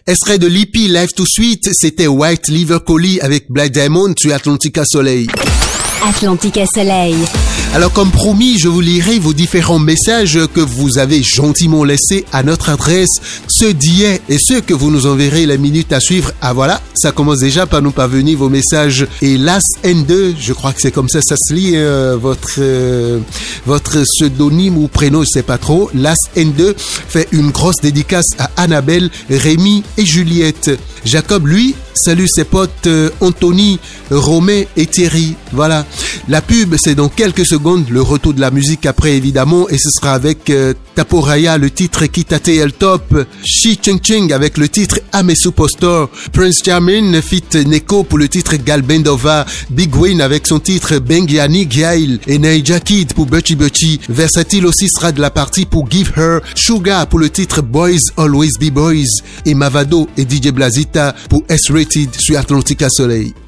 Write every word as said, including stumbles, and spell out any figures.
Extrait de l'E P Live to Sweet, c'était White Liver Collie avec Black Diamond sur Atlantica Soleil. Atlantica Soleil. Alors comme promis, je vous lirai vos différents messages que vous avez gentiment laissés à notre adresse, ceux d'hier et ceux que vous nous enverrez la minute à suivre. Ah voilà, ça commence déjà par nous parvenir vos messages. Et Las N deux, je crois que c'est comme ça ça se lit, euh, votre euh, votre pseudonyme ou prénom, je sais pas trop. Las N deux fait une grosse dédicace à Annabelle, Rémi et Juliette. Jacob, lui, salue ses potes euh, Anthony, Romain et Thierry. Voilà. La pub, c'est dans quelques secondes. Le retour de la musique après, évidemment. Et ce sera avec euh, Taporaya, le titre Kitate El Top. Shi Ching Ching avec le titre I'm a Superstar. Prince Jamin fit Neko pour le titre Galbendova. Big Win avec son titre Bengiani Gail. Et Naija Kid pour Butchie Butchie. Versatile aussi sera de la partie pour Give Her. Sugar pour le titre Boys Always Be Boys. Et Mavado et D J Blazita pour S-Rated sur Atlantica Soleil.